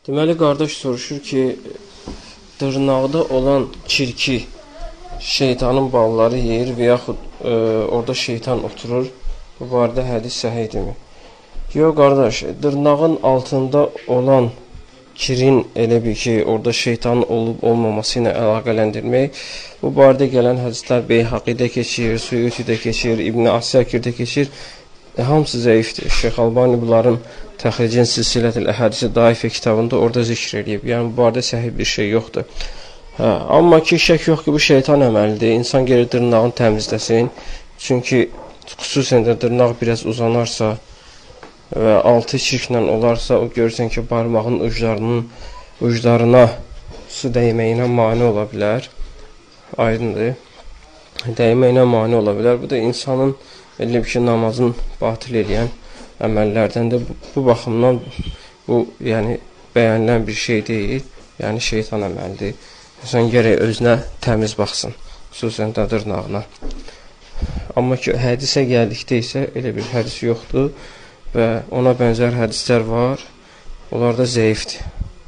Deməli, qardaş soruşur ki, dırnaqda olan kirki şeytanın balaları yeyir və yaxud orada şeytan oturur. Bu barədə hədis səhihdirmi? Yox, qardaş, dırnağın altında olan kirin elə bir ki, orada şeytanın olub-olmaması ilə əlaqələndirmək. Bu barədə gələn hədislər Beyhaqidə keçir, Suyutidə keçir, İbn Əsakirdə keçir. Hamısı zəifdir. Şeyx Albani bunların Təxricin Silsilətül Əhədisi Daifə kitabında orada zikr edib. Yəni, bu barədə səhih bir şey yoxdur. Amma ki, şək yox ki, bu şeytan əməlidir. İnsan gəlir dırnağını təmizləsin. Çünki xüsusən də dırnaq biraz uzanarsa və altı çirklə olarsa, o görürsən ki, barmağın uclarına su dəyməyinə mane ola bilər. Aydındır. Dəyməyinə mane ola bilər. Bu da insanın elə bir ki, namazın batil edən əməllərdəndir. Bu baxımdan bu, yəni, bəyənilən bir şey deyil. Yəni, şeytan əməlidir. İnsan gərək özünə təmiz baxsın. Xüsusən də dırnağına. Amma ki, hədisə gəldikdə isə elə bir hədis yoxdur və ona bənzər hədislər var. Onlar da zəifdir.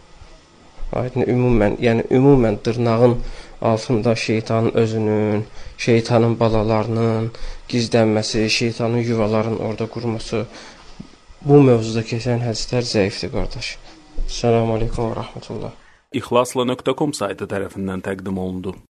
Ümumən dırnağın altında şeytanın özünün, şeytanın balalarının gizlənməsi, şeytanın yuvalarının orada qurması, bu mövzuda keçən hədislər zəifdir, qardaş. Selamun Aleyküm və Rəhmətullah. İxlasla.com saytı tərəfindən təqdim olundu.